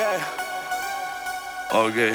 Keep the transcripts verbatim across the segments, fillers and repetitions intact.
Окей. Окей.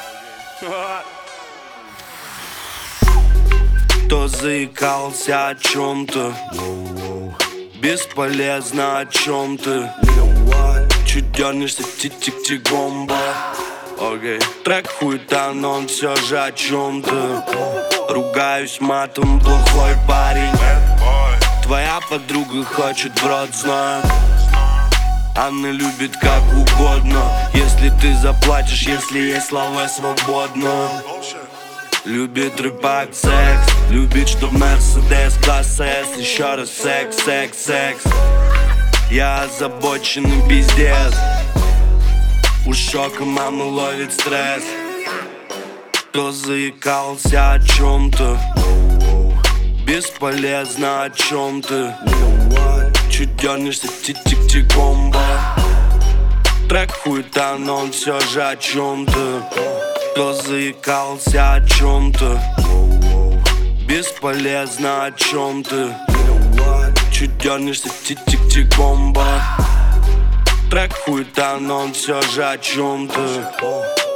Кто заикался о чем-то? Бесполезно, о чем ты? Чуть дернешься, тик-тик-тик, бомба. Окей. Трек хуета, но он все же о чем-то. Ругаюсь матом, плохой парень. Твоя подруга хочет в рот, знаю. Она любит как угодно. Если ты заплатишь, если есть слова свободно. Любит рыбак секс. Любит, чтоб Мерседес класс С. Еще раз секс, секс, секс. Я озабоченный пиздец. У шока мама ловит стресс. Кто заикался о чем-то? Бесполезно, о чем ты? Чуть дернешься, тик-тик-тик, бомба. Трек хуета, но он все же о чем-то. Кто заикался о чем-то? Бесполезно, о чем ты? Чуть дернешься, тик-тик-тик, бомба. Трек хуета, но он все же о чем-то.